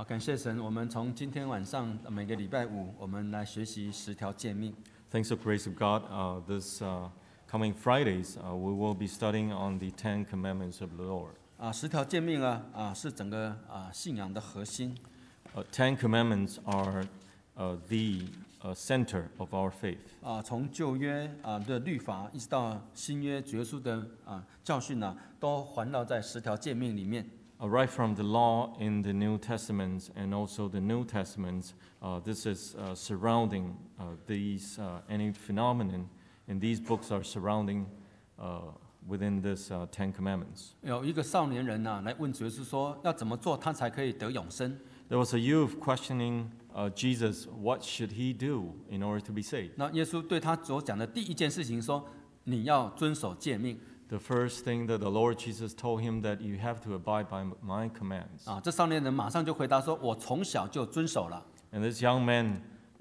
好，感谢神，我们从今天晚上每个礼拜五，我们来学习10条诫命。 Thanks to the grace of God, this coming Fridays, we will be studying on the 10 Commandments of the Lord. 10条诫命是整个信仰的核心。 10 Commandments are the center of our faith. 从旧约的律法，一直到新约主耶稣的教训都环绕在10条诫命里面。 Right from the law in the New Testament and also the New Testament, this is surrounding these any phenomenon, and these books are surrounding within this 10 Commandments. 有一个少年人来问主耶稣说，要怎么做他才可以得永生？ There was a youth questioning Jesus, what should he do in order to be saved? 那耶稣对他所讲的第一件事情说，你要遵守诫命。 The first thing that the Lord Jesus told him that you have to abide by my commands. 这少年人马上就回答说，我从小就遵守了。 And this young man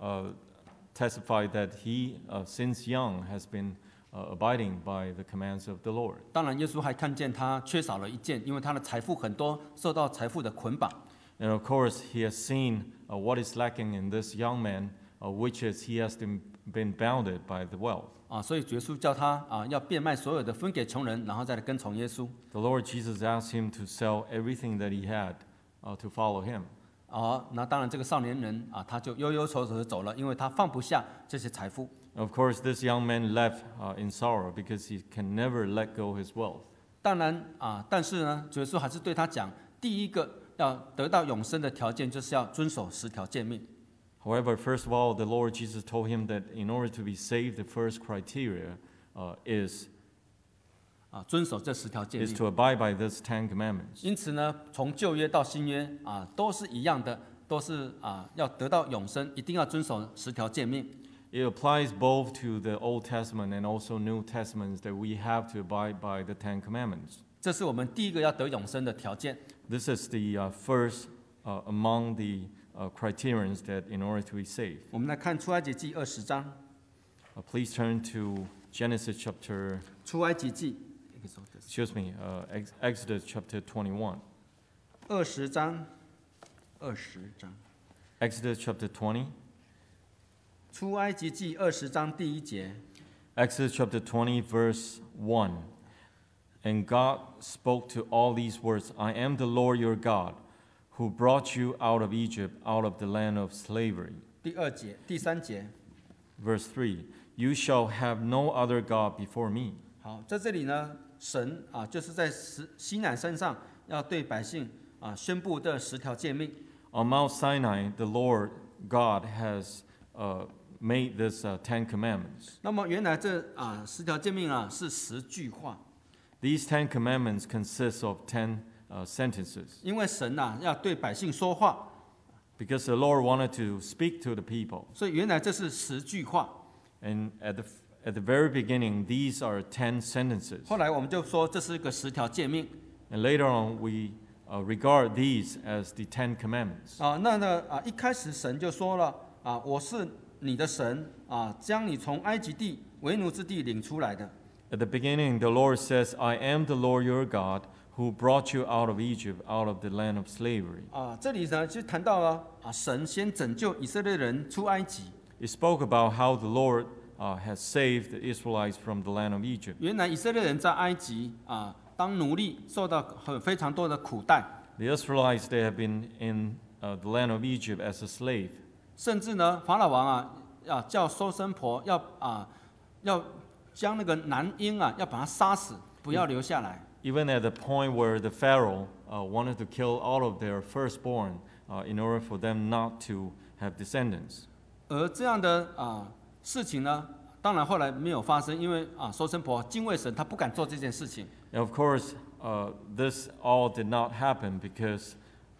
testified that he, since young, has been abiding by the commands of the Lord. 当然，耶稣还看见他缺少了一件，因为他的财富很多，受到财富的捆绑。 And of course, he has seen what is lacking in this young man, which is he has been bounded by the wealth. 所以耶稣叫他要变卖所有的，分给穷人，然后再来跟从耶稣。 The Lord Jesus asked him to sell everything that he had to follow him. 那当然，这个少年人他就忧忧愁愁的走了，因为他放不下这些财富。 Of course, this young man left in sorrow because he can never let go his wealth. 当然但是呢，耶稣还是对他讲，第一个要得到永生的条件，就是要遵守10条诫命。 However, first of all, the Lord Jesus told him that in order to be saved, the first criteria is 遵守这10条诫命。 to abide by these 10 commandments. 因此呢，从旧约到新约都是一样的，都是要得到永生，一定要遵守10条诫命。 It applies both to the Old Testament and also New Testaments that we have to abide by the 10 commandments. 这是我们第一个要得永生的条件。 This is the first among the criterions that in order to be saved. 我们来看出埃及记20章。 Please turn to Genesis chapter, 出埃及记 Exodus chapter 21. 20章。 Exodus chapter 20. 出埃及记20章第1节。 Exodus chapter 20, verse 1. And God spoke to all these words, I am the Lord your God, who brought you out of Egypt, out of the land of slavery. 第3节。 Verse 3. You shall have no other God before me. 好，在这里呢，神就是在西乃山上要对百姓宣布这10条诫命。 On Mount Sinai, the Lord God has made this 10 commandments. 那么原来这10条诫命是10句话。 These 10 commandments consist of 10 sentences. 因为神要对百姓说话， Because the Lord wanted to speak to the people. 所以原来这是10句话。 And at the very beginning, these are 10 sentences. 后来我们就说这是一个10条诫命。 And later on, we regard these as the 10 commandments. 一开始神就说了我是你的神将你从埃及地为奴之地领出来的。 At the beginning, the Lord says, I am the Lord your God who brought you out of Egypt, out of the land of slavery. 这里呢就谈到了神先拯救以色列人出埃及。 It spoke about how the Lord has saved the Israelites from the land of Egypt. 原来以色列人在埃及当奴隶，受到非常多的苦待。 The Israelites, they have been in the land of Egypt as a slave. 甚至呢，法老王叫收生婆要将那个男婴要把他杀死，不要留下来。 Even at the point where the Pharaoh wanted to kill all of their firstborn in order for them not to have descendants. 而这样的事情呢，当然后来没有发生，因为收生婆敬畏神，他不敢做这件事情。 And of course, this all did not happen because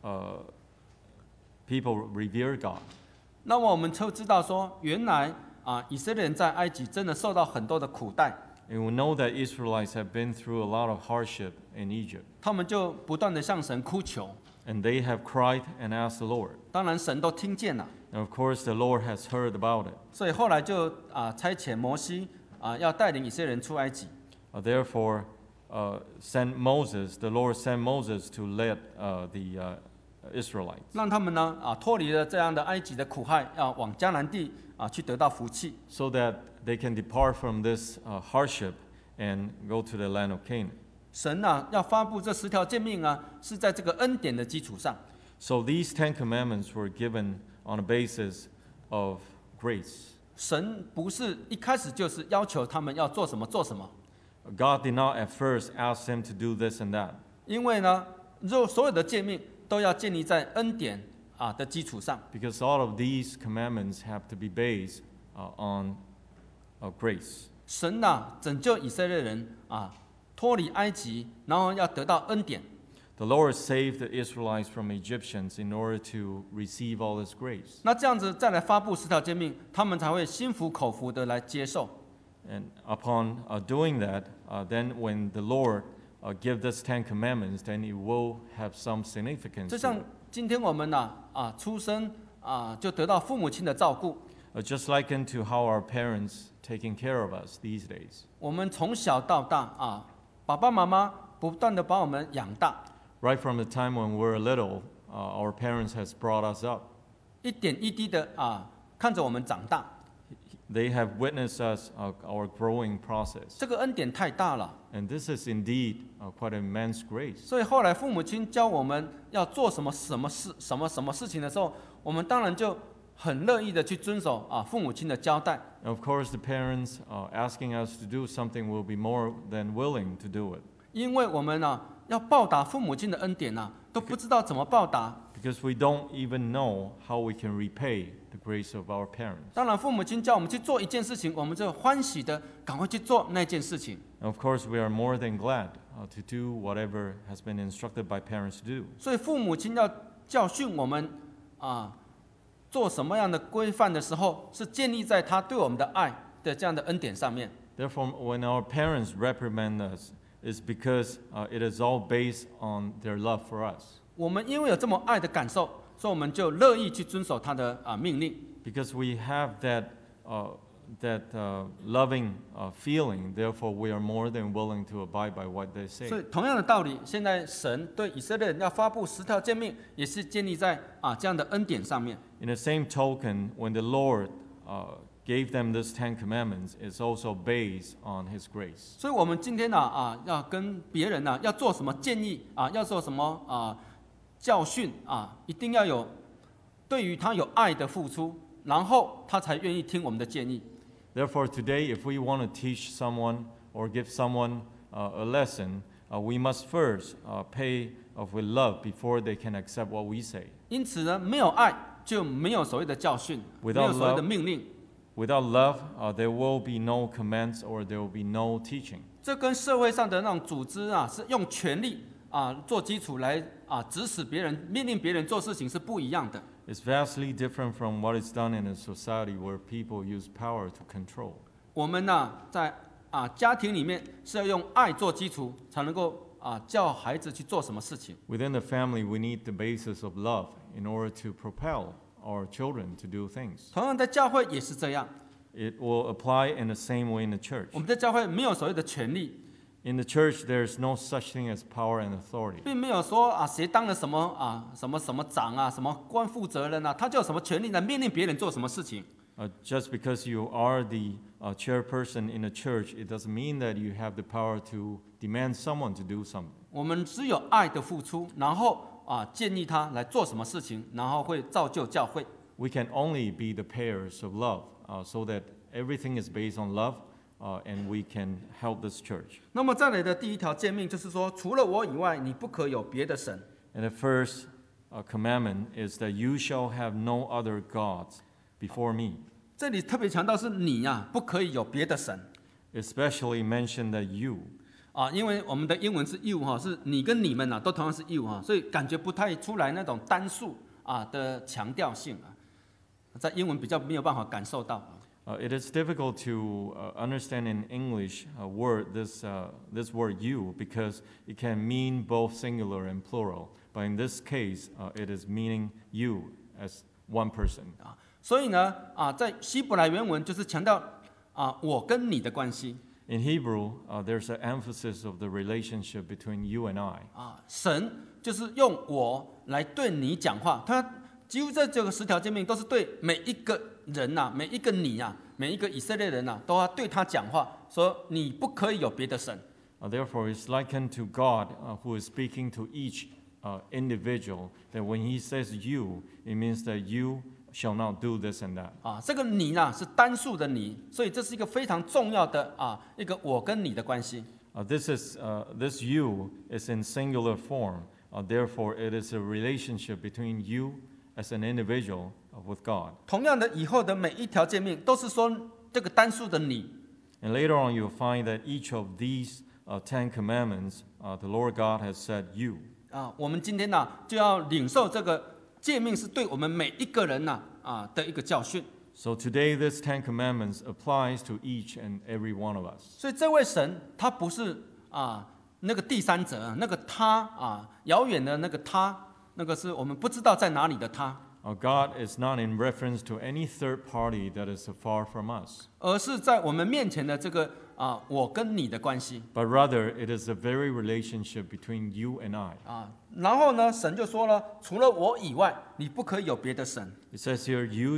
people revere God. 那么我们就知道说，原来以色列人在埃及真的受到很多的苦待。 And we know that Israelites have been through a lot of hardship in Egypt. 他们就不断的向神哭求， And they have cried and asked the Lord. 当然神都听见了， And of course, the Lord has heard about it. 所以后来就差遣摩西要带领以色列人出埃及。 Therefore, the Lord sent Moses to lead the Israelites, 让他们呢脱离了这样的埃及的苦害，要往迦南地去得到福气。 so that they can depart from this hardship and go to the land of Canaan. 神要发布这10条诫命是在这个恩典的基础上。 So these 10 commandments were given on a basis of grace. 神不是一开始就是要求他们要做什么做什么， God did not at first ask them to do this and that, 因为呢，所有的诫命都要建立在恩典的基础上。 because all of these commandments have to be based on grace. 神拯救以色列人脱离埃及，然后要得到恩典。 The Lord saved the Israelites from Egyptians in order to receive all His grace. 那这样子再来发布10条诫命，他们才会心服口服的来接受。 And upon doing that, then when the Lord give this 10 commandments, then it will have some significance. 就 to 像 it. 今天我们出生就得到父母亲的照顾， Just like into how our parents taking care of us these days. 我们从小到大爸爸妈妈不断的把我们养大， Right from the time when we're little, our parents has brought us up. 一点一滴的看着我们长大。 They have witnessed us our growing process. 这个恩典太大了， And this is indeed quite an immense grace. 所以后来父母亲教我们要做什么事情的时候，我们当然就很乐意的去遵守父母亲的交代。 And of course, the parents asking us to do something will be more than willing to do it. 因为我们要报答父母亲的恩典都不知道怎么报答。 Because we don't even know how we can repay the grace of our parents. 当然，父母亲叫我们去做一件事情，我们就欢喜的赶快去做那件事情。 And of course, we are more than glad to do whatever has been instructed by parents to do. 所以父母亲要教训我们做什么样的规范的时候，是建立在他对我们的爱的这样的恩典上面。 Therefore, when our parents reprimand us, it's because it is all based on their love for us. 我们因为有这么爱的感受，所以我们就乐意去遵守他的命令。 Because we have that loving feeling, therefore we are more than willing to abide by what they 所 say. 以同样的道理，现在神对以色列人要发布10条诫命，也是建立在这样的恩典上面。 In the same token, when the Lord gave them this 10 commandments, it's also based on His grace. 所以我们今天要跟别人要做什么建议要做什么教训一定要有对于他有爱的付出，然后他才愿意听我们的建议。 Therefore, today, if we want to teach someone or give someone a lesson, we must first pay with love before they can accept what we say. 因此呢，没有爱就没有所谓的教训，没 Without 有所谓的 love 命令。 Without love, there will be no commands or there will be no teaching. 这跟社会上的那种组织是用权力做基础来指使别人、命令别人做事情是不一样的。 It's vastly different from what is done in a society where people use power to control. 我们在家庭里面是要用爱做基础，才能够叫孩子去做什么事情。 Within the family, we need the basis of love in order to propel our children to do things. 同样在教会也是这样， It will apply in the same way in the church. 我们在教会没有所谓的权利， In the church, there's no such thing as power and authority. 并没有说谁当了什么什么长什么官负责人他就有什么权利来命令别人做什么事情。 Just because you are the chairperson in a church, it doesn't mean that you have the power to demand someone to do something. 我们只有爱的付出，然后建议他来做什么事情，然后会造就教会。 We can only be the payers of love, so that everything is based on love, and we can help this church. 那么再来的第1条诫命就是说，除了我以外，你不可有别的神。 And the first commandment is that you shall have no other gods before me. 这里特别强调是你不可以有别的神 Especially mention that you. 因为我们的英文是 you 是你跟你们都同样是 you 所以感觉不太出来那种单数的强调性在英文比较没有办法感受到。 It is difficult to understand in English this word you because it can mean both singular and plural. But in this case, it is meaning you as one person. 所以呢在希伯来原文就是强调我跟你的关系。 In Hebrew, there's an emphasis of the relationship between you and I. 神就是用我来对你讲话。他几乎在这个10条诫命都是对每一个人呐、每一个你啊、每一个以色列人呐、都要对他讲话，说你不可以有别的神。 Therefore, it's likened to God who is speaking to each individual, that when he says you, it means that you shall not do this and that. 这个你呢是单数的你，所以这是一个非常重要的一个我跟你的关系。 This you is in singular form. Therefore, it is a relationship between you as an individual with God. 同样的，以后的每一条诫命都是说这个单数的你。 And later on, you'll find that each of these 10 commandments, the Lord God has said you. 我们今天呢就要领受这个诫命，是对我们每一个人的一个教训。 So today, this 10 commandments applies to each and every one of us. 所以这位神他不是那个第三者，那个他遥远的那个他，那个是我们不知道在哪里的他。 God is not in reference to any third party that is afar from us, 而是在我们面前的这个我跟你的关系。 but rather it is the very relationship between you and I. 然后呢，神就说了，除了我以外，你不可以有别的神。 It says here, you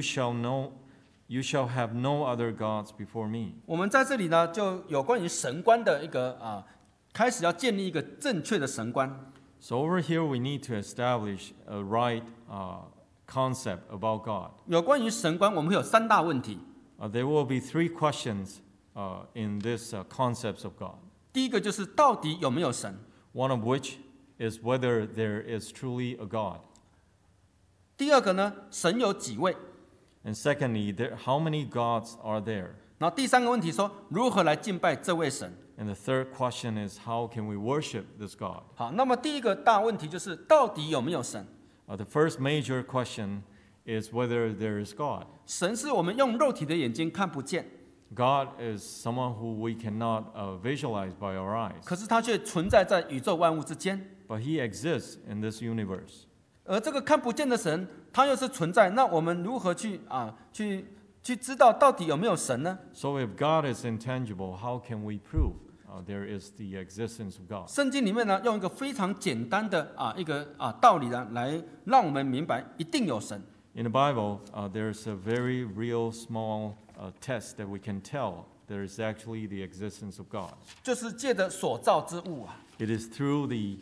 shall have no other gods before me. 我们在这里呢，就有关于神观的一个开始要建立一个正确的神观。 So over here, we need to establish a right concept about God. 有关于神观，我们会有3大问题。 There will be 3 questions in this concepts of God. 第一个就是到底有没有神？ One of which is whether there is truly a God. 第二个呢，神有几位？ And secondly, how many gods are there? 然后第3个问题说，如何来敬拜这位神？ And the third question is, how can we worship this God? 好，那么第一个大问题就是到底有没有神？ The first major question is whether there is God. 神是我们用肉体的眼睛看不见， God is someone who we cannot visualize by our eyes, 可是他却存在在宇宙万物之间。 but He exists in this universe. 而这个看不见的神，他又是存在，那我们如何去知道到底有没有神呢？ So if God is intangible, how can we prove there is the existence of God? 圣经里面呢，用一个非常简单的一个道理呢，来让我们明白一定有神。 In the Bible, there's a very real small test that we can tell there is actually the existence of God. 就是借着所造之物 It is through the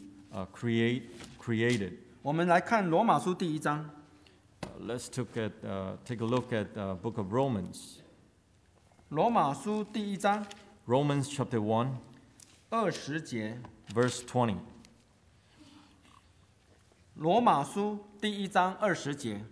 created. 我们来看罗马书第1章， Let's take a look at the book of Romans. 罗马书第1章 Romans chapter 1, 20节， verse 20. 罗马书第1章20节。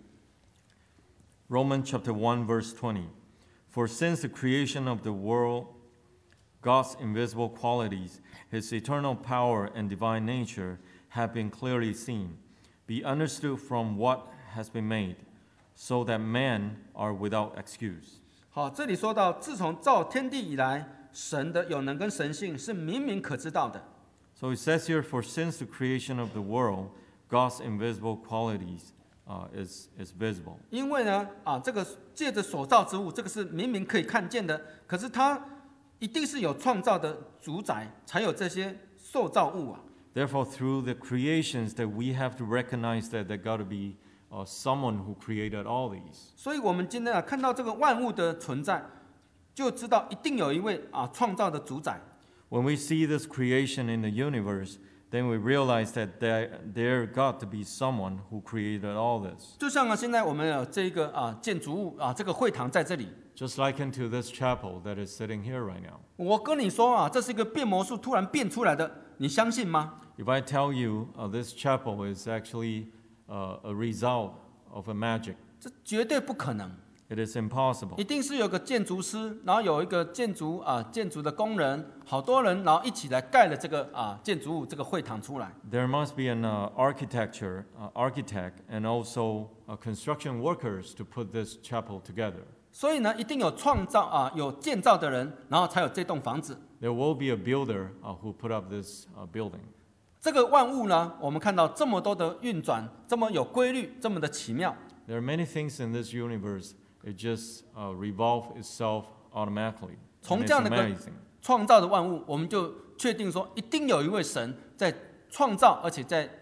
Romans chapter 1, verse 20. For since the creation of the world, God's invisible qualities, His eternal power and divine nature have been clearly seen, be understood from what has been made, so that men are without excuse. 好，这里说到，自从造天地以来，神的有能跟神性是明明可知道的。 So it says here, for since the creation of the world, God's invisible qualities is visible. 因为呢，这个借着所造之物，这个是明明可以看见的，可是它一定是有创造的主宰，才有这些受造物。 Therefore, through the creations, that we have to recognize that there got to be someone who created all these. 所以我们今天看到这个万物的存在，就知道一定有一位创造的主宰。 When we see this creation in the universe, then we realize that there got to be someone who created all this. 就像现在我们有这个建筑物这个会堂在这里， Just like into this chapel that is sitting here right now. 我跟你说这是一个变魔术突然变出来的，你相信吗？ If I tell you this chapel is actually a result of a magic, 这绝对不可能。 it is impossible. 一定是有个建筑师，然后有一个建筑的工人，好多人，然后一起来盖了这个建筑物，这个会堂出来。 There must be an architect and also construction workers to put this chapel together. 所以呢，一定有创造有建造的人，然后才有这栋房子。 There will be a builder who put up this building. 这个万物呢，我们看到这么多的运转，这么有规律，这么的奇妙。 There are many things in this universe. It just revolves itself automatically. 从 And 这样 it's 的个 amazing. 创造的万物，我们就确定说，一定有一位神在创造，而且在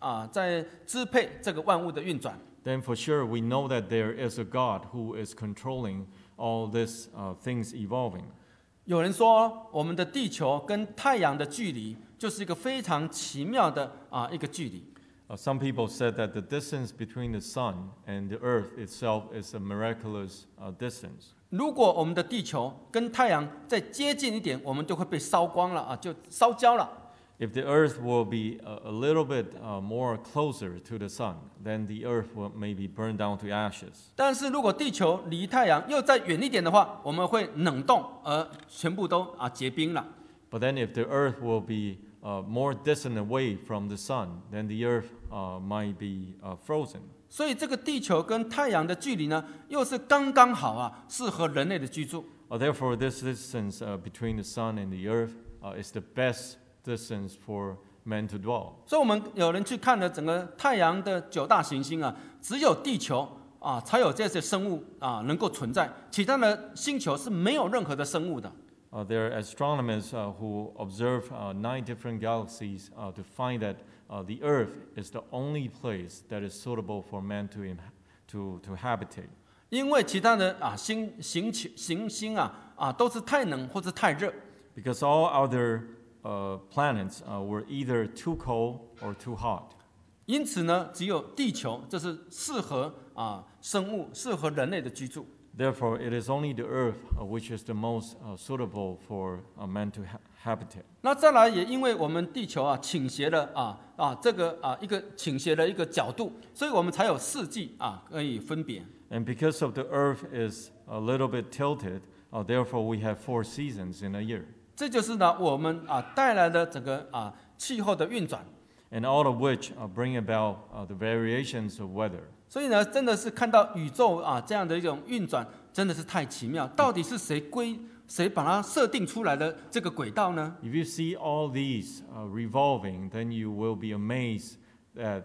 在支配这个万物的运转。 then for sure we know that there is a God who is controlling all these things evolving. 有人说，我们的地球跟太阳的距离就是一个非常奇妙的一个距离。 Some people said that the distance between the sun and the earth itself is a miraculous distance. 如果我们的地球跟太阳再接近一点，我们就会被烧光了就烧焦了。 If the earth will be a little bit more closer to the sun, then the earth will maybe burn down to ashes. 但是如果地球离太阳又再远一点的话，我们会冷冻，而全部都结冰了。 But then if the earth will be more distant away from the sun, then the earth might be frozen. 所以这个地球跟太阳的距离呢，又是刚刚好适合人类的居住。 Therefore, this distance between the sun and the earth is the best distance for men to dwell. 所以我们有人去看了整个太阳的9大行星只有地球才有这些生物能够存在，其他的星球是没有任何的生物的。 There are astronomers who observe 9 different galaxies to find that the Earth is the only place that is suitable for man to habitate. 因为其他的行星都是太冷或是太热。 Because all other planets were either too cold or too hot. 因此呢，只有地球这是适合生物、适合人类的居住。 Therefore, it is only the earth which is the most suitable for man to habitate. 那再来，也因为我们地球倾斜了这个一个倾斜的一个角度，所以我们才有四季可以分别。 And because of the earth is a little bit tilted, therefore we have 4 seasons in a year. 这就是呢我们带来的整个气候的运转。 And all of which bring about the variations of weather. 所以呢，真的是看到宇宙这样的一种运转，真的是太奇妙。到底是谁把它设定出来的这个轨道呢？ If you see all these revolving, then you will be amazed at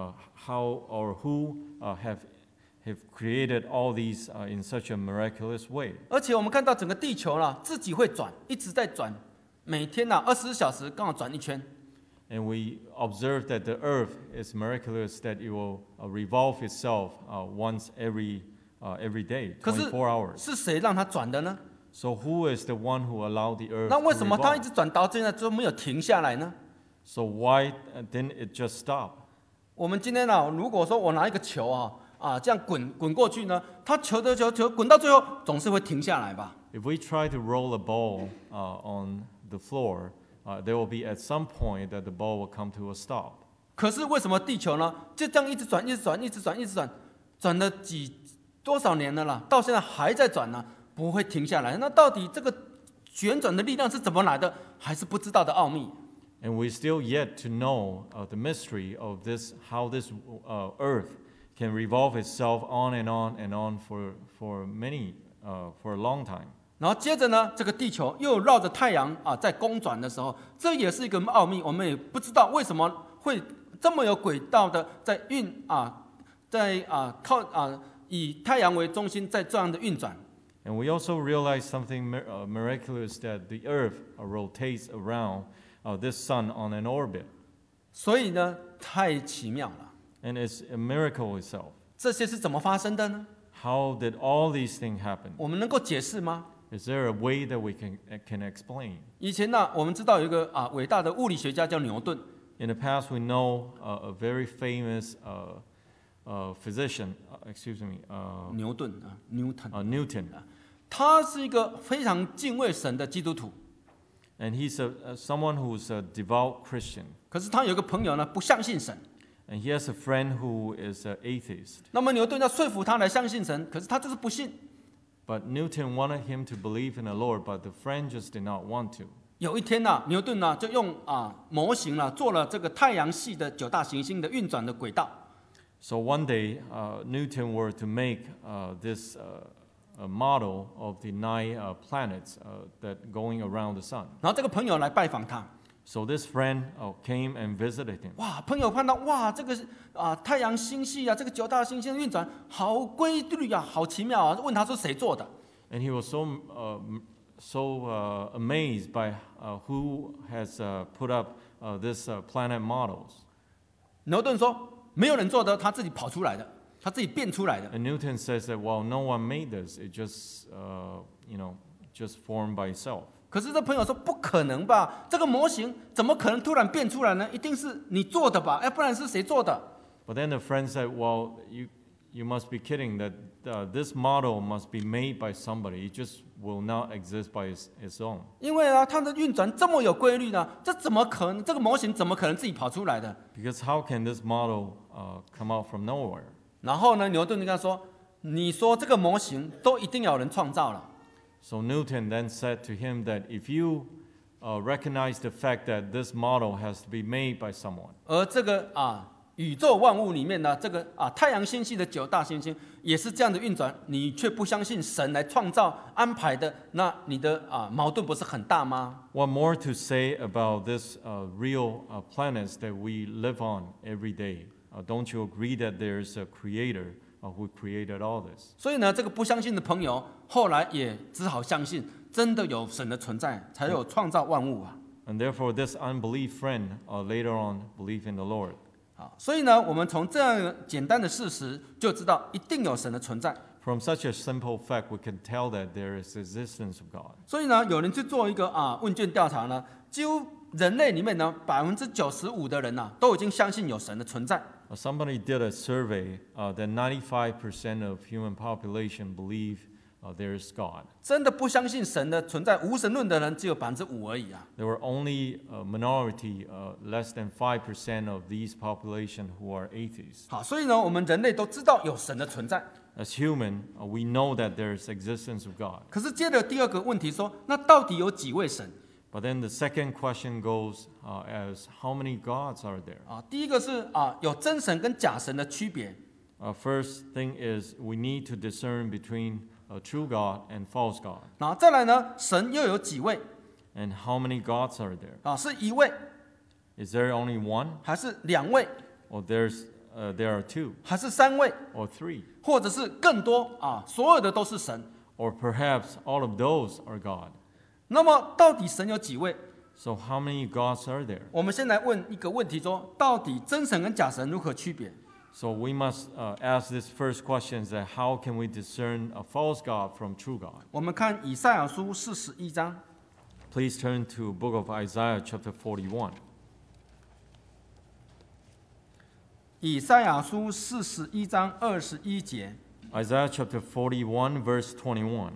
how or who have created all these in such a miraculous way. 而且我们看到整个地球自己会转，一直在转，每天24小时刚好转一圈。 And we observe that the earth is miraculous, that it will revolve itself once every day, 24 hours. 是谁让它转的呢？ So who is the one who allowed the earth 那 to 为什么它一 revolve? 直转到现在都没有停下来呢？ So why didn't it just stop? 我们今天如果说我拿一个球这样滚过去呢，它球滚到最后总是会停下来吧？ If we try to roll a ball on the floor, there will be at some point that the ball will come to a stop. 可是为什么地球呢，就这样一直转，转了多少年了啦，到现在还在转呢，不会停下来？那到底这个旋转的力量是怎么来的，还是不知道的奥秘。 And we still yet to know the mystery of this, how this earth can revolve itself on and on and on for a long time. 然后接着呢，这个地球又绕着太阳在公转的时候，这也是一个奥秘，我们也不知道为什么会这么有轨道的在以太阳为中心在这样的运转。 And we also realize something miraculous, that the earth rotates around this sun on an orbit. 所以呢，太奇妙了。 And it's a miracle itself. 这些是怎么发生的呢？ How did all these things happen? 我们能够解释吗？ Is there a way that we can explain? 以前呢，我们知道有一个伟大的物理学家叫牛顿。 In the past, we know a very famous physician, 牛顿 Newton. 他是一个非常敬畏神的基督徒。 And he's someone who's a devout Christian. 可是他有一个朋友呢，不相信神。 And he has a friend who is an atheist. 那么牛顿要说服他来相信神，可是他就是不信。 But Newton wanted him to believe in the Lord, but the friend just did not want to. 有一天牛顿就用模型做了这个太阳系的9大行星的运转的轨道。 So one day, Newton were to make this a model of the 9 planets that going around the sun. 然后这个朋友来拜访他， So this friend came and visited him. 哇，朋友看到这个太阳星系这个9大行星的运转好规律好奇妙问他说谁做的？ And he was so amazed by who has put up this planet models. 牛顿说没有人做的，他自己跑出来的，他自己变出来的。 And Newton says that, well, no one made this. It just formed by itself. 可是这朋友说不可能吧，这个模型怎么可能突然变出来呢？一定是你做的吧，不然是谁做的？ But then the friend said, well, you must be kidding that this model must be made by somebody. It just will not exist by its own. 因为啊，它的运转这么有规律呢，这怎么可能？这个模型怎么可能自己跑出来的？ Because how can this model come out from nowhere? 然后呢，牛顿就跟他说：“你说这个模型都一定要有人创造了。” So Newton then said to him that if you recognize the fact that this model has to be made by someone, 而这个宇宙万物里面呢，这个太阳星系的9大行星也是这样的运转，你却不相信神来创造安排的，那你的矛盾不是很大吗？ what more to say about this real planets that we live on every day? Don't you agree that there's a creator who created all this? 所以呢，这个不相信的朋友后来也只好相信，真的有神的存在，才有创造万物啊。 And therefore, this unbelief friend later on believed in the Lord. 好，所以呢，我们从这样简单的事实就知道，一定有神的存在。 From such a simple fact, we can tell that there is existence of God. 所以呢，有人去做一个问卷调查呢，几乎人类里面呢95%的人都已经相信有神的存在。 Somebody did a survey that 95% of human population believe there is God. 真的不相信神的存在，无神论的人只有5%而已啊。 There were only a minority, less than 5% of these population who are atheists. 好，所以呢，我们人类都知道有神的存在。 As human, we know that there is existence of God. 可是接着第二个问题说，那到底有几位神？ But then the second question goes as how many gods are there? 第一个是有真神跟假神的区别。 First thing is we need to discern between a true God and false God. 然后再来呢，神又有几位？ And how many gods are there? 是1位， Is there only one? 还是2位， Or there are two 还是3位， or three? 或者是更多所有的都是神？ Or perhaps all of those are God. 那么到底神有几位？ So how many gods are there? 我们先来问一个问题说，到底真神跟假神如何区别？ So we must ask this first question: that how can we discern a false God from true God? 我们看以赛亚书41章。 Please turn to Book of Isaiah, chapter 41. 以赛亚书41章21节。 Isaiah chapter 41, verse 21.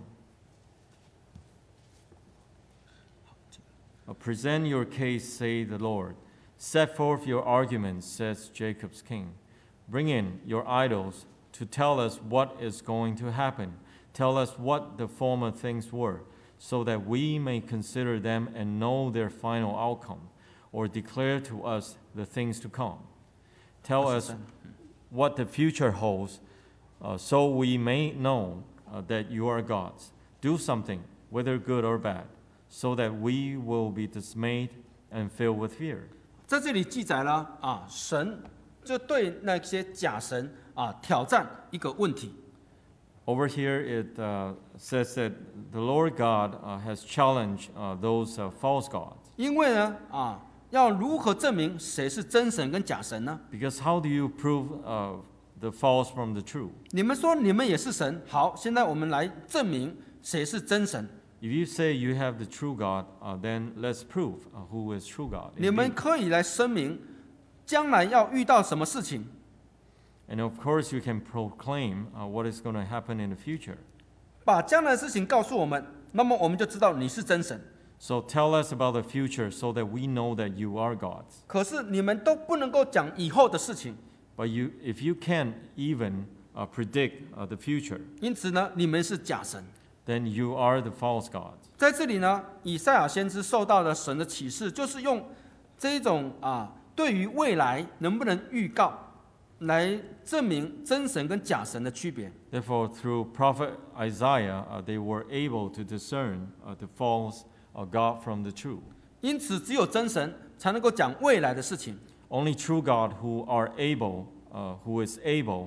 Present your case, say the Lord. Set forth your arguments, says Jacob's king. Bring in your idols to tell us what is going to happen. Tell us what the former things were, so that we may consider them and know their final outcome, or declare to us the things to come. Tell us what the future holds, so we may know that you are gods. Do something, whether good or bad, so that we will be dismayed and filled with fear. 在这里记载了神就对那些假神挑战一个问题。 Over here it says that the Lord God has challenged those false gods. 因为呢要如何证明谁是真神跟假神呢？ Because how do you prove the false from the true? 你们说你们也是神，好，现在我们来证明谁是真神。 If you say you have the true God, then let's prove who is true God. 你们 Indeed. 可以来声明，将来要遇到什么事情， And of course you can proclaim what is going to happen in the future. 把将来的事情告诉我们，那么我们就知道你是真神。 So tell us about the future so that we know that you are gods. 可是你们都不能够讲以后的事情， But if you can't even predict the future, 因此呢，你们是假神。 then you are the false gods. 在这里呢，以赛亚先知受到的神的启示，就是用这一种对于未来能不能预告，来证明真神跟假神的区别。 Therefore, through prophet Isaiah, they were able to discern the false God from the true. 因此，只有真神才能够讲未来的事情。 Only true God who is able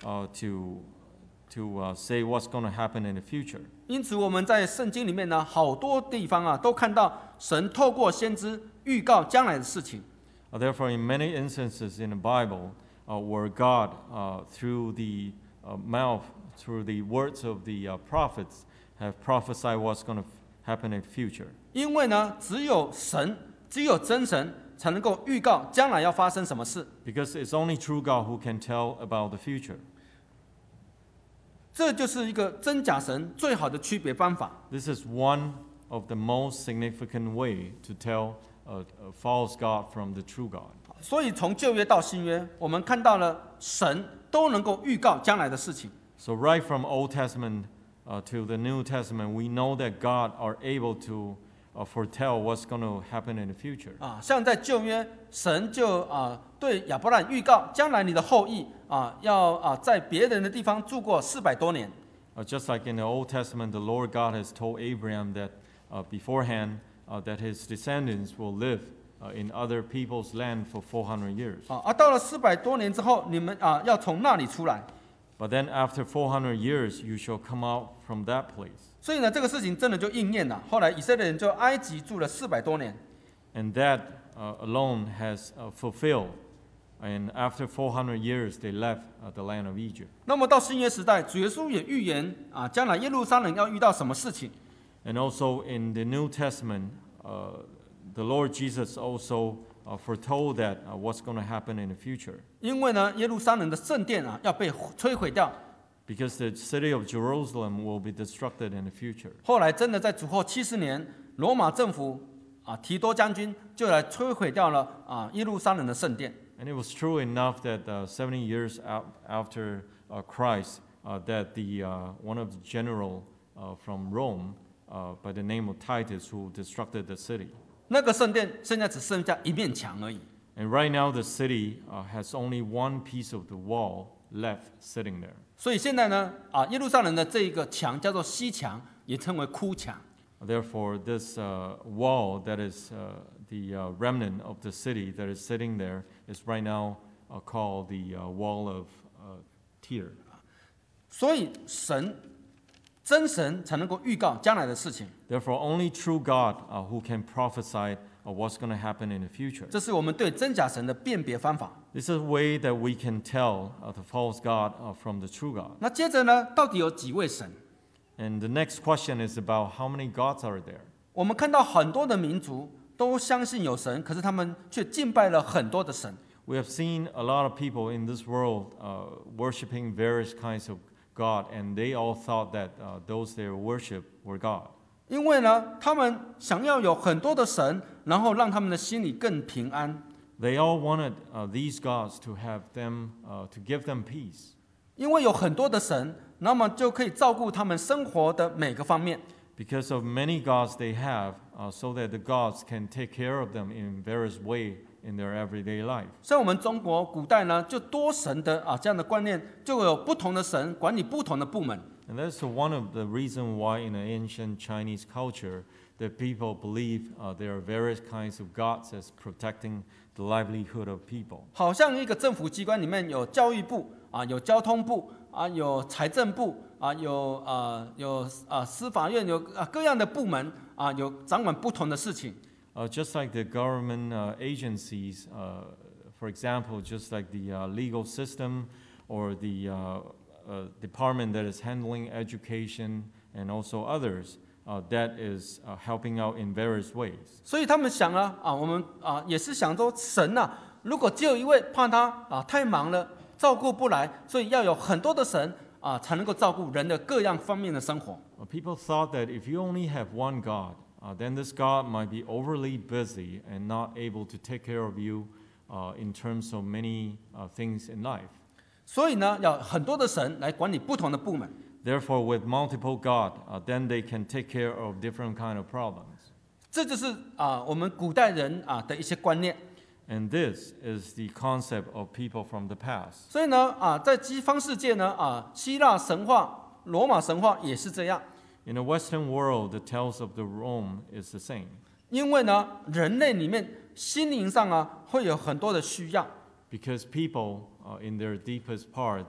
to say what's going to happen in the future. 因此，我们在圣经里面呢，好多地方都看到神透过先知预告将来的事情。 Therefore, in many instances in the Bible, where God, through the mouth, through the words of the prophets, have prophesied what's going to happen in the future. 因为呢，只有真神才能够预告将来要发生什么事。 Because it's only true God who can tell about the future. 这就是一个真假神最好的区别方法。 This is one of the most significant way to tell a false God from the true God. 所以从旧约到新约，我们看到了神都能够预告将来的事情。 So right from Old Testament to the New Testament, we know that God are able to foretell what's going to happen in the future. 像在旧约，神就对亚伯兰预告，将来你的后裔要在别人的地方住过400多年。 Just like in the Old Testament, the Lord God has told Abraham that beforehand that his descendants will live in other people's land for 400 years. 到了400多年之后，你们要从那里出来。 But then after 400 years, you shall come out from that place. 所以呢，这个事情真的就应验了。后来以色列人就埃及住了400多年。 And that alone has fulfilled. And after 400 years, they left the land of Egypt. 那么到新约时代，主耶稣也预言将来耶路撒冷要遇到什么事情。 And also in the New Testament, the Lord Jesus also foretold that what's going to happen in the future. 因为呢，耶路撒冷的圣殿要被摧毁掉。 Because the city of Jerusalem will be destructed in the future. 后来真的在主后70年，罗马政府提多将军就来摧毁掉了耶路撒冷的圣殿。 And it was true enough that 70 years after Christ, that one of the general from Rome, by the name of Titus, who destructed the city. 那个圣殿现在只剩下一面墙而已。 And right now, the city has only one piece of the wall left sitting there. 所以现在呢，耶路撒冷的这一个墙叫做西墙，也称为哭墙。 Therefore, this wall that is the remnant of the city that is sitting there is right now called the wall of tear. 所以真神才能够预告将来的事情。 Therefore, only true God who can prophesy what's going to happen in the future. 这是我们对真假神的辨别方法。 This is a way that we can tell the false God from the true God. 那接着呢，到底有几位神？ And the next question is about how many gods are there? 我们看到很多的民族都相信有神，可是他们却敬拜了很多的神。 We have seen a lot of people in this world worshiping various kinds of God, and they all thought that those they worship were God. 因为呢，他们想要有很多的神，然后让他们的心里更平安。 They all wanted these gods to have them, to give them peace. 因为有很多的神，那么就可以照顾他们生活的每个方面。 Because of many gods they have, so that the gods can take care of them in various ways in their everyday life. 像我们中国古代呢，就多神的这样的观念，就有不同的神管理不同的部门。 And that's one of the reasons why in the ancient Chinese culture that people believe there are various kinds of gods as protecting the livelihood of people. 好像一个政府机关里面有教育部有交通部有财政部有司法院，有各样的部门有掌管不同的事情。 Just like the government agencies, for example, just like the legal system or the department that is handling education and also others, that is helping out in various ways. 所以他们想我们也是想说神如果只有一位，怕他太忙了照顾不来，所以要有很多的神才能够照顾人的各样方面的生活。 People thought that if you only have one God, then this God might be overly busy and not able to take care of you in terms of many things in life. 所以呢，要很多的神来管理不同的部门。 Therefore, with multiple God, then they can take care of different kind of problems. 这就是我们古代人的一些观念。 And this is the concept of people from the past. 所以呢在西方世界呢希腊神话、罗马神话也是这样。 In the Western world, the tales of the Rome is the same. 因为呢，人类里面心灵上会有很多的需要。 Because people, in their deepest part,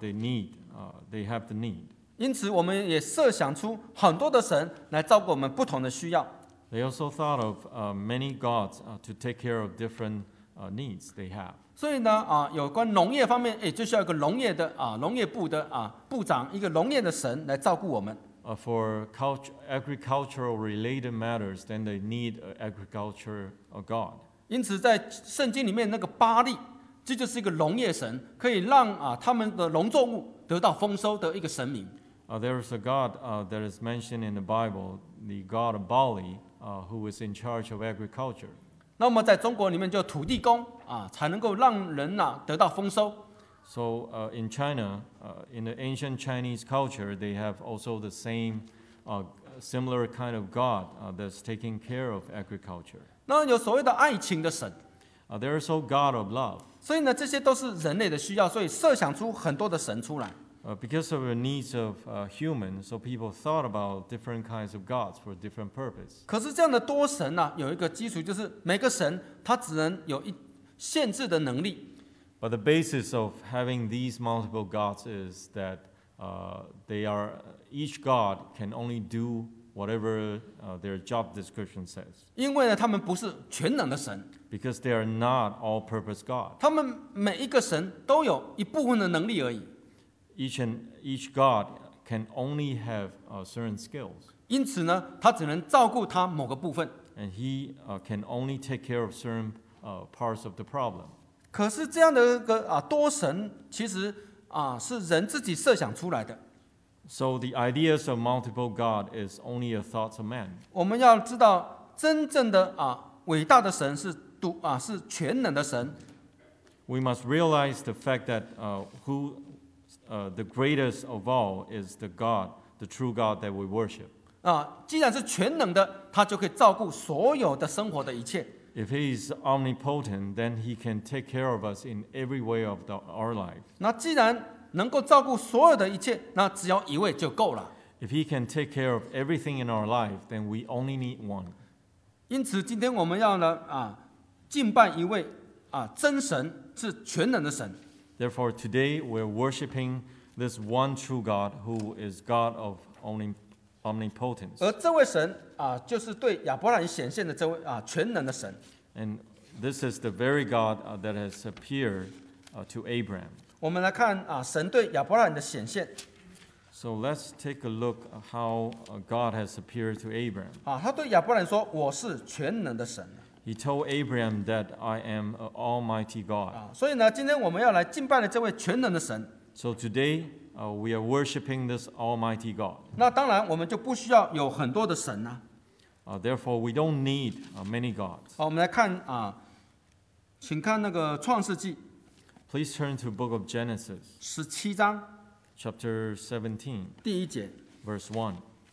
they have the need. 因此，我们也设想出很多的神来照顾我们不同的需要。 They also thought of many gods to take care of different needs they have. 所以呢，有关农业方面，就需要一个农业的农业部的部长，一个农业的神来照顾我们。 For agricultural related matters, then they need an agriculture God. 因此，在圣经里面那个巴力，这就是一个农业神，可以让他们的农作物得到丰收的一个神明。 There is a God that is mentioned in the Bible, the God of Bali, who is in charge of agriculture. 那么在中国里面就土地公才能够让人得到丰收。 So in China, in the ancient Chinese culture, they have also the same similar kind of God that's taking care of agriculture. 那有所谓的爱情的神。 There is also God of love. 所以呢，这些都是人类的需要，所以设想出很多的神出来。 Because of the needs of humans, so people thought about different kinds of gods for different purpose. 可是这样的多神有一个基础，就是每个神它只能有限制的能力。 But the basis of having these multiple gods is that each god can only do whatever their job description says. 因为呢，他们不是全能的神。 Because they are not all-purpose God. 他们每一个神都有一部分的能力而已。 Each god can only have certain skills. 因此呢，他只能照顾他某个部分。 And he can only take care of certain parts of the problem. 可是这样的一个多神，其实是人自己设想出来的。 So the ideas of multiple God is only a thought of man. 我们要知道，真正的伟大的神是全能的神。 We must realize the fact that the greatest of all is the God, the true God that we worship. 既然是全能的，他就可以照顾所有的生活的一切。 If he is omnipotent, then he can take care of us in every way of our life. 那既然能够照顾所有的一切，那只要一位就够了。 If he can take care of everything in our life, then we only need one. 因此，今天我们要敬拜一位真神，是全能的神。 Therefore, today we're worshiping this one true God who is God of omnipotence. 而这位神就是对亚伯兰显现的这位全能的神。 And this is the very God that has appeared to Abraham. 我们来看神对亚伯兰的显现。 So let's take a look at how God has appeared to Abraham. 他对亚伯兰说：“我是全能的神。” He told Abraham that I am an almighty God. 所以呢，今天我们要来敬拜的这位全能的神。 So today we are worshiping this almighty God. 那当然，我们就不需要有很多的神 Therefore, we don't need many gods. 好，我们来看请看那个创世纪 Please turn to the book of Genesis, 17章 chapter 17, 第1节。 verse 1.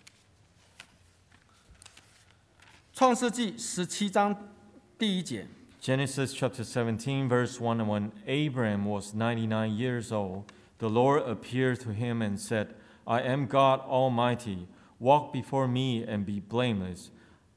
创世纪17章第1节。 Genesis chapter 17, verse 1. And when Abraham was 99 years old, the Lord appeared to him and said, I am God Almighty. Walk before me and be blameless.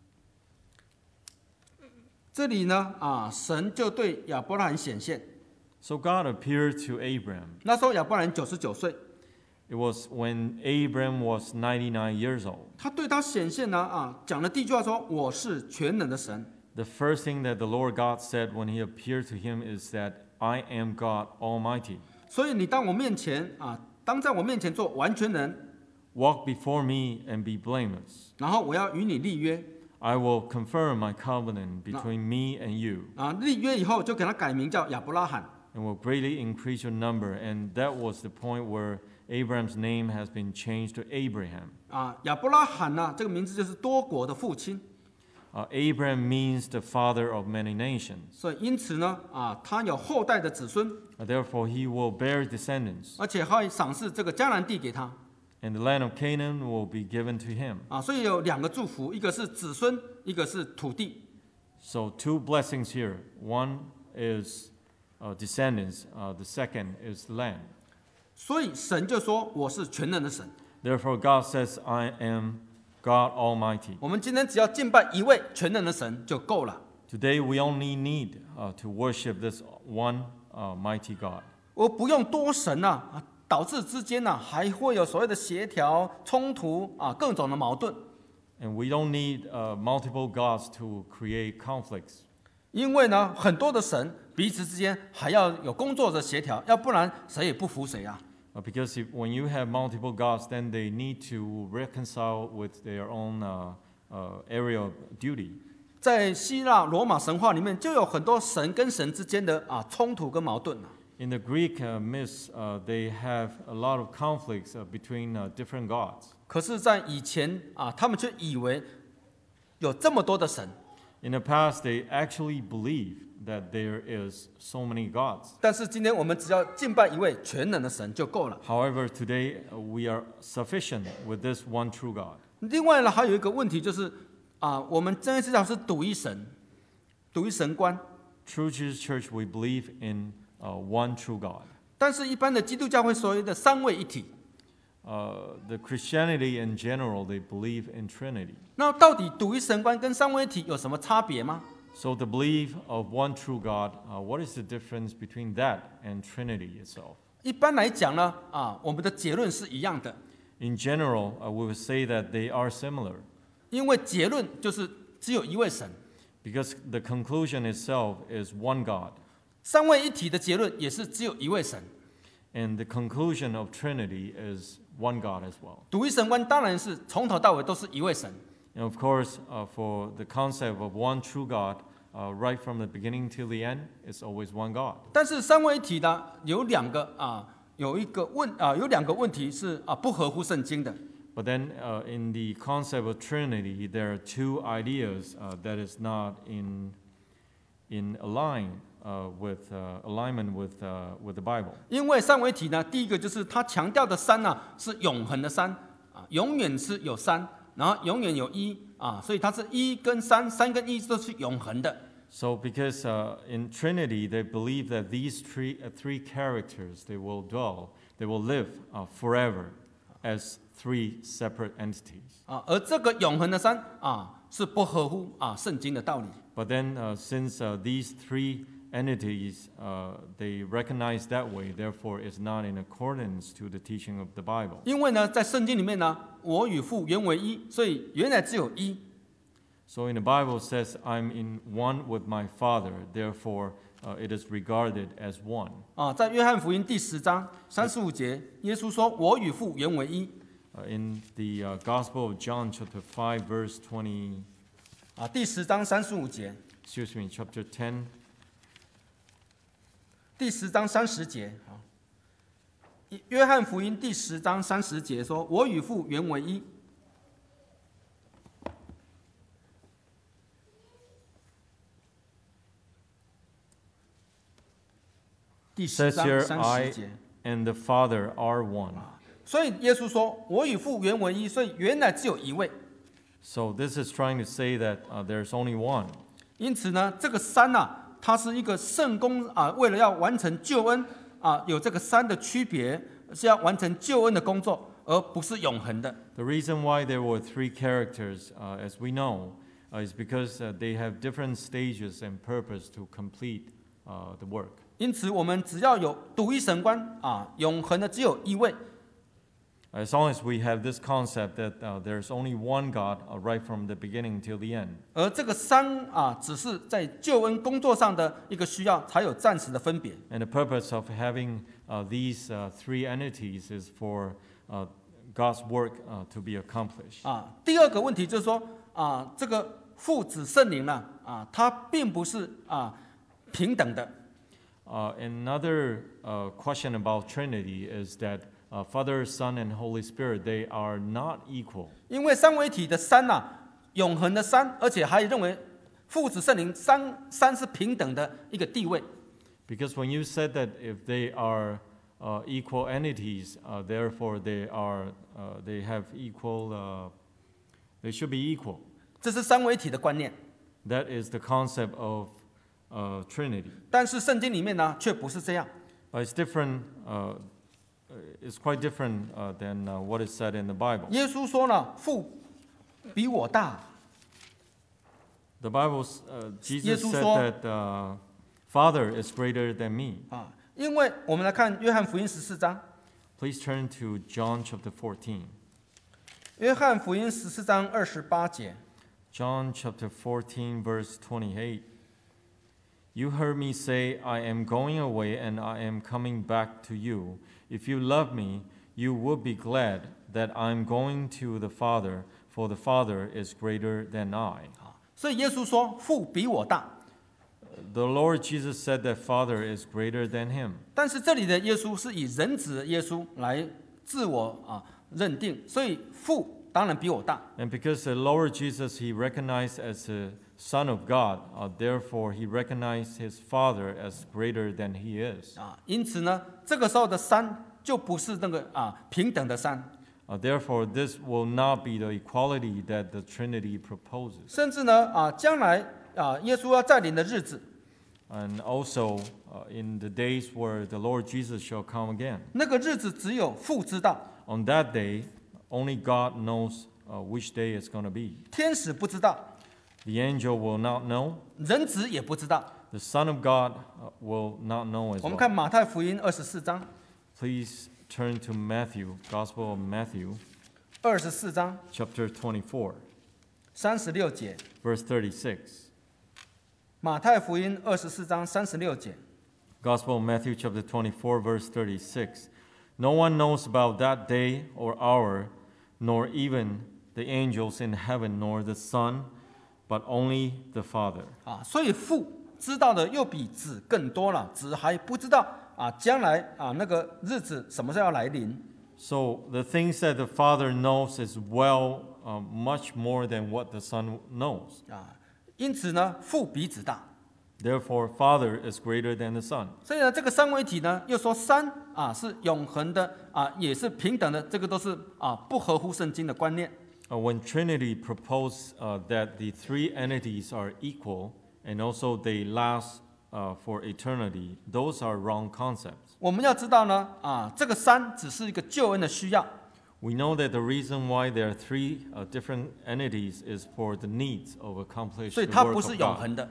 这里呢神就对亚伯兰显现。 So God appeared to Abraham. 那时候亚伯兰99岁。 It was when Abraham was 99 years old. 他对他显现讲了第一句话说：“我是全能的神。” The first thing that the Lord God said when he appeared to him is that I am God Almighty. 所以你当在我面前做完全人， Walk before me and be blameless. 然后我要与你立约。 I will confirm my covenant between me and you. 立约以后就给他改名叫亚伯拉罕。 And will greatly increase your number. And that was the point where Abraham's name has been changed to Abraham. 亚伯拉罕这个名字就是多国的父亲。 Abraham means the father of many nations. 所以因此呢他有后代的子孙。 Therefore, he will bear descendants. 而且还会赏赐这个迦南地给他。 And the land of Canaan will be given to him. 所以有2个祝福，一个是子孙，一个是土地。 So 2 blessings here. One is descendants. The second is land. 所以神就说：“我是全能的神。” Therefore, God says, I am God Almighty. 我们今天只要敬拜一位全能的神就够了。 Today, we only need to worship this one mighty God. 我不用多神导致之间还会有所谓的协调冲突各种的矛盾。 And we don't need multiple gods to create conflicts. 因为呢，很多的神彼此之间还要有工作的协调，要不然谁也不服谁啊。 Because when you have multiple gods, then they need to reconcile with their own area of duty. 在希腊罗马神话里面，就有很多神跟神之间的冲突跟矛盾啊。 In the Greek myths, they have a lot of conflicts between different gods. 可是，在以前他们却以为有这么多的神。 In the past, they actually believed that there is so many gods. 但是今天我们只要敬拜一位全能的神就够了。 However, today we are sufficient with this one true God. 另外呢，还有一个问题就是我们真耶稣教是独一神，独一神观。 True Jesus Church, we believe in one true God. 但是，一般的基督教会所谓的三位一体。 The Christianity in general, they believe in Trinity. 那到底独一神观跟三位一体有什么差别吗？ So the belief of one true God, what is the difference between that and Trinity itself? 一般来讲呢，我们的结论是一样的。 In general, we would say that they are similar. 因为结论就是只有一位神。 Because the conclusion itself is one God. 三位一体的结论也是只有一位神。 And the conclusion of Trinity is one God as well. 独一神观当然是从头到尾都是一位神。 And of course, for the concept of one true God, right from the beginning till the end, it's always one God. 但是三位一体呢，有两个问题是不合乎圣经的。 But then, in the concept of Trinity, there are two ideas that is not in alignment with the Bible. 因为三位一体呢，第一个就是他强调的三是永恒的三永远是有三，然后永远有一所以它是一跟三，三跟一都是永恒的。 So, because in Trinity they believe that these three characters they will live forever as three separate entities. 而这个永恒的三是不合乎圣经的道理。 But then, since these three entities they recognize that way, therefore it's not in accordance to the teaching of the Bible. 因为呢，在圣经里面呢，我与父原为一，所以原来只有一。 So in the Bible it says, I'm in one with my Father, therefore it is regarded as one. 在约翰福音第10章35节，耶稣说：“我与父原为一。” In the Gospel of John, chapter 5, verse 20. 第10章35节。 Excuse me, chapter 10. 第10章30节。约翰福音第10章30节说：“我与父原为一。”第10 Says 章 here, 30 I 节。 and the Father are one. 所以耶稣说：“我与父原为一。”所以原来只有一位。 So this is trying to say that there's only one. 因此呢，这个三它是一个圣工为了要完成救恩有这个三的区别，是要完成救恩的工作，而不是永恒的。 The reason why there were three characters, as we know, is because they have different stages and purpose to complete the work. 因此，我们只要有独一神观永恒的只有一位。 As long as we have this concept that there's only one God right from the beginning till the end. 而这个三只是在救恩工作上的一个需要，才有暂时的分别。 And the purpose of having these three entities is for God's work to be accomplished. 第二个问题就是说这个父子圣灵呢它并不是平等的。 Another question about Trinity is that Father, Son, and Holy Spirit, they are not equal. 因为三位一体的三永恒的三，而且还认为父子圣灵三是平等的一个地位。 Because when you said that if they are equal entities, therefore they have equal, they should be equal. 这是三位一体的观念。 That is the concept of Trinity. 但是圣经里面呢，却不是这样。 But it's different. It's quite different than what is said in the Bible. 耶稣说呢，父比我大。 The Bible, Jesus said that Father is greater than me. 因为我们来看约翰福音14章。 Please turn to John chapter 14. 约翰福音14章28节。 John chapter 14, verse 28. You heard me say, I am going away and I am coming back to you. If you love me, you would be glad that I'm going to the Father, for the Father is greater than I. 所以耶稣说父比我大， The Lord Jesus said that Father is greater than him. 但是这里的耶稣是以人子的耶稣来自我认定，所以父当然比我大。 And because the Lord Jesus he recognized as the Son of God, therefore he recognized his Father as greater than he is. 因此呢，这个时候的三就不是那个平等的三， Therefore, this will not be the equality that the Trinity proposes. 甚至呢将来耶稣要再临的日子， And also, in the days where the Lord Jesus shall come again. 那个日子只有父知道， On that day, only God knows which day it's going to be. 天使不知道， The angel will not know. 人子也不知道。 The Son of God will not know as 我们 well. 看马太福音24章， Please turn to Matthew, Gospel of Matthew, 24章 chapter 24, 36节， verse 36. 马太福音24章36节。 Gospel of Matthew, chapter 24, verse 36. No one knows about that day or hour, nor even the angels in heaven, nor the Son, but only the Father. 所以父知道的又比子更多了，子还不知道将来那个日子什么时候要来临。 So the things that the Father knows is much more than what the Son knows. 因此呢，父比子大。 Therefore, Father is greater than the Son. 所以呢，这个三位一体呢，又说三是永恒的也是平等的，这个都是不合乎圣经的观念。 When Trinity proposed that the three entities are equal and also they last for eternity, those are wrong concepts. 我们要知道呢，这个三只是一个救恩的需要， We know that the reason why there are three different entities is for the needs of accomplishing 所以 the 它 work 不是 of 永 God. 恒的，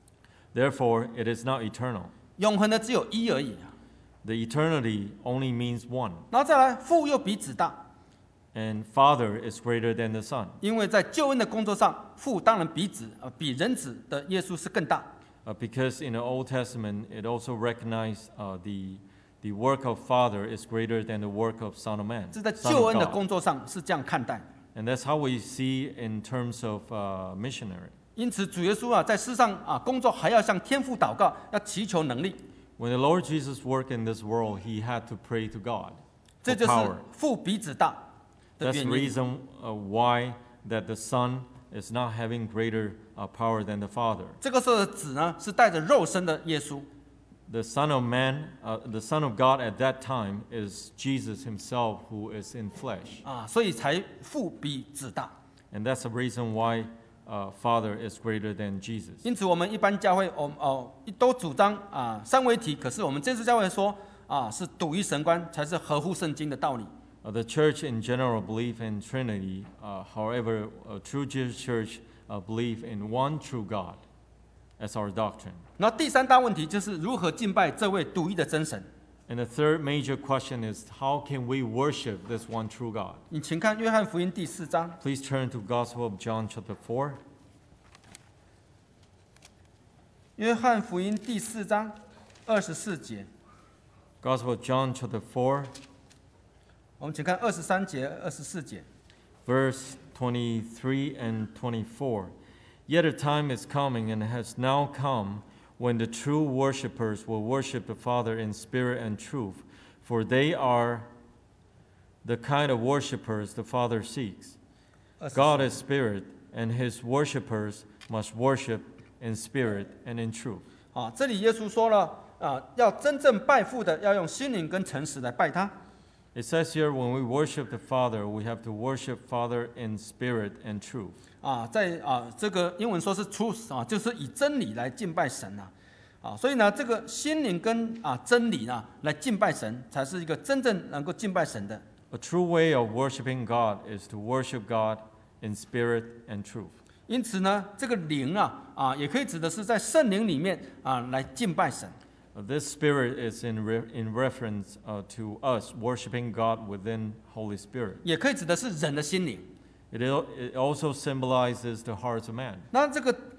Therefore, it is not eternal. 永恒的只有一而已。 The eternity only means one. 然后再来，父又比子大， And Father is greater than the Son. 因为在救恩的工作上，父当然比子比人子的耶稣是更大。 Because in the Old Testament, it also recognized the work of Father is greater than the work of Son of Man. 这在 Son 救 of 恩的 God. 工作上是这样看待。 And that's how we see in terms of missionary. 因此，主耶稣在世上工作，还要向天父祷告，要祈求能力。 When the Lord Jesus worked in this world, he had to pray to God 这 for 就是 power. 父比子大的 That's 原 the 因。 reason why that the Son is not having greater power than the Father. 这个时候的子呢，是带着肉身的耶稣。 The Son of Man, the Son of God at that time is Jesus himself who is in flesh. 所以才父比子大。 And that's the reason why Father is greater than Jesus. 因此，我们一般教会，都主张三位一体，可是我们这次教会说是独一神观才是合乎圣经的道理。 The church in general believe in Trinity. However, a true Jewish church believe in one true God as our doctrine. 然后第三大问题就是如何敬拜这位独一的真神。 And the third major question is how can we worship this one true God? 你请看约翰福音第4章， Please turn to Gospel of John chapter 4. 约翰福音第4章24节， Gospel of John chapter 4, 我们请看23节、24节。 verse 23 and 24. Yet a time is coming and has now come when the true worshippers will worship the Father in spirit and truth, for they are the kind of worshippers the Father seeks. God is spirit, and his worshippers must worship in spirit and in truth. 这里耶稣说了，要真正拜父的，要用心灵跟诚实来拜他。 It says here, when we worship the Father, we have to worship Father in spirit and truth. 在这个英文说是 truth 就是以真理来敬拜神所以呢，这个心灵跟真理来敬拜神，才是一个真正能够敬拜神的。 A true way of worshiping God is to worship God in spirit and truth. 因此呢，这个灵也可以指的是在圣灵里面来敬拜神。 This spirit is in reference to us worshiping God within Holy Spirit. 也可以指的是人的心灵。 It also symbolizes the hearts of man. 那这个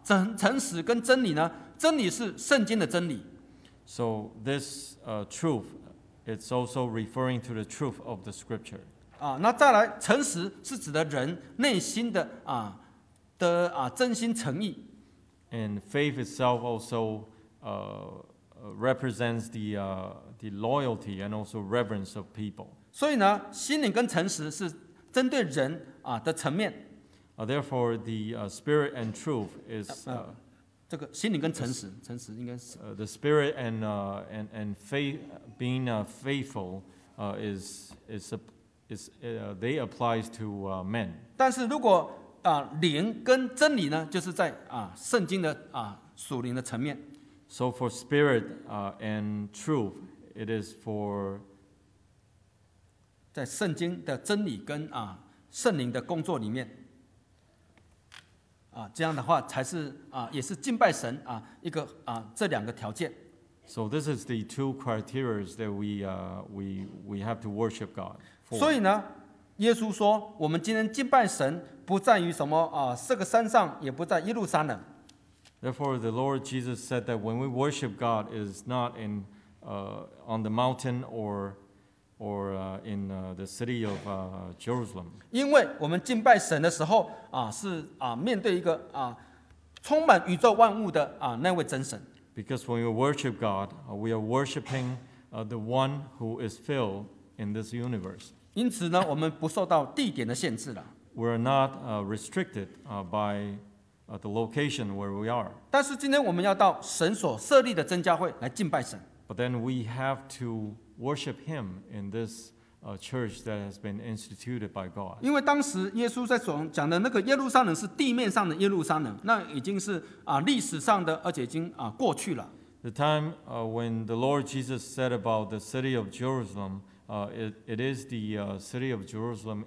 诚实跟真理呢，真理是圣经的真理。 So this truth, it's also referring to the truth of the Scripture. 那再来，诚实是指的人内心的真心诚意。 And faith itself also represents the loyalty and also reverence of people. 所以呢，心灵跟诚实是针对人的层面。 Therefore, the spirit and truth is 这个心灵跟诚实，诚实应该是 the spirit and faith, being faithful is they applies to men. 但是如果灵跟真理呢，就是在圣经的属灵的层面。 So for spirit and truth, it is for 在圣经的真理跟圣灵的工作里面。这样的话才是也是敬拜神一个这两个条件。 So this is the two criteria that we have to worship God for. 所以呢，耶稣说，我们今天敬拜神不在于什么这个山上，也不在耶路撒冷。 Therefore, the Lord Jesus said that when we worship God, it is not on the mountain or in the city of Jerusalem. 因为我们敬拜神的时候是面对一个充满宇宙万物的那位真神。 Because when we worship God, we are worshiping the one who is filled in this universe. 因此呢，我们不受到地点的限制了。 We are not restricted by the location where we are. 但是今天我们要到神所设立的真教会来敬拜神。 But then we have to worship Him in this church that has been instituted by God. 因为当时耶稣在所讲的那个耶路撒冷是地面上的耶路撒冷，那已经是历史上的，而且已经过去了。 The time when the Lord Jesus said about the city of Jerusalem, it is the city of Jerusalem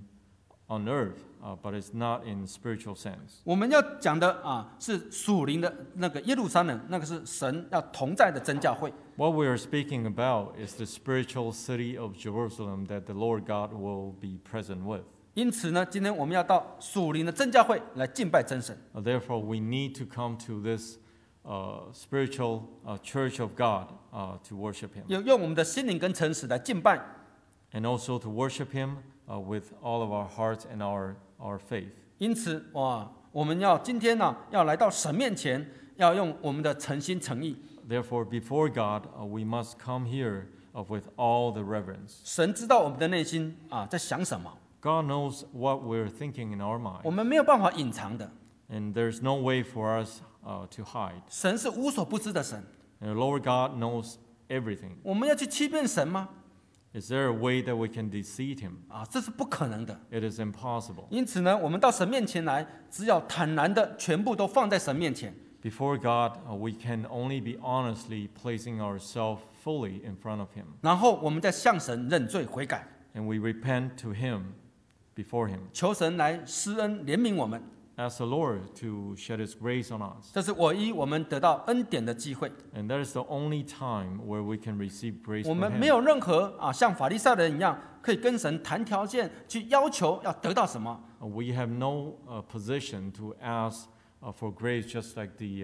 on earth, but it's not in spiritual sense. 我们要讲的是属灵的那个耶路撒冷，那个是神要同在的真教会。 What we are speaking about is the spiritual city of Jerusalem that the Lord God will be present with. 因此呢，今天我们要到属灵的真教会来敬拜真神。 Therefore, we need to come to this spiritual church of God to worship Him. 用我们的心灵跟诚实来敬拜。 And also to worship Him with all of our hearts and our faith. 因此，我们今天要来到神面前，要用我们的诚心诚意。 Therefore, before God, we must come here with all the reverence. 神知道我们的内心在想什么。 God knows what we're thinking in our mind. 我们没有办法隐藏的。 And there's no way for us to hide. 神是无所不知的神。 And the Lord God knows everything. 我们要去欺骗神吗？ Is there a way that we can deceive Him? 这是不可能的。 It is impossible. 因此呢，我们到神面前来，只要坦然的全部都放在神面前。 Before God, we can only be honestly placing ourselves fully in front of Him. 然后我们再向神认罪悔改。 And we repent to Him before Him. 求神来施恩怜悯我们。 Ask the Lord to shed His grace on us. 这是唯一我们得到恩典的机会。 And that is the only time where we can receive grace 我 from 们 Him. 没有任何像法利赛人一样，可以跟神谈条件，去要求要得到什么。 We have no position to ask for grace, just like the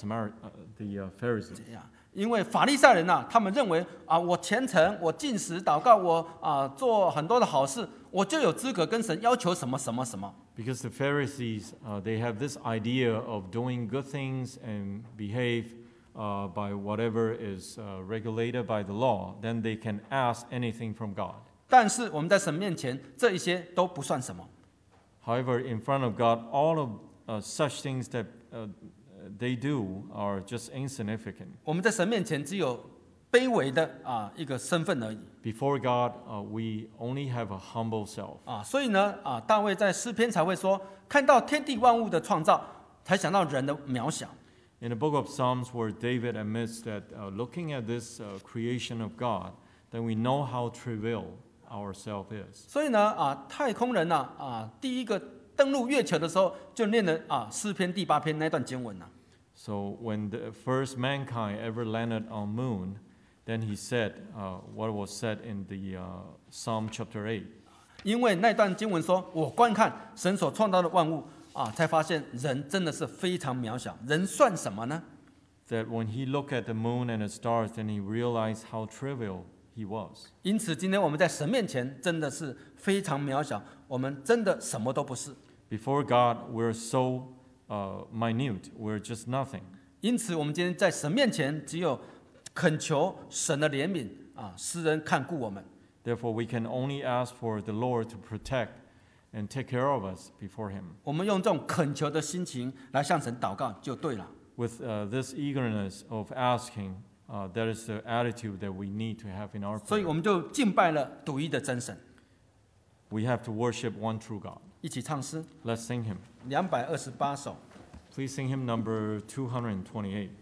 Pharisees. 因为法利赛人他们认为我虔诚，我禁食祷告，我做很多的好事，我就有资格跟神要求什么什么什么。 Because the Pharisees, they have this idea of doing good things and behave by whatever is regulated by the law, then they can ask anything from God. 但是我们在神面前，这一些都不算什么。 However, in front of God, all of such things that they do are just insignificant. 我们在神面前只有卑微的一个身份而已。 Before God, we only have a humble self. 所以呢大卫在诗篇才会说，看到天地万物的创造，才想到人的渺小。 In the book of Psalms, where David admits that looking at this creation of God, then we know how trivial ourselves is. 所以呢太空人第一个登陆月球的时候，就念了诗篇第8篇那段经文。 So when the first mankind ever landed on moon, then he said what was said in the Psalm chapter 8. 因为那段经文说，我观看神所创造的万物， 才发现人真的是非常渺小，人算什么呢？ That when he looked at the moon and the stars, then he realized how trivial he was. 因此，今天我们在神面前真的是非常渺小，我们真的什么都不是。 Before God, we're so minute, we're just nothing. 因此，我们今天在神面前，只有恳求神的怜悯施恩看顾我们。 Therefore, we can only ask for the Lord to protect and take care of us before him. 我们用这种恳求的心情来向神祷告，就对了。 With this eagerness of asking, that is the attitude that we need to have in our 所以， prayer. 我们就敬拜了独一的真神， We have to worship one true God. 一起唱诗 Let's sing him. 228首。 Please sing hymn number 228.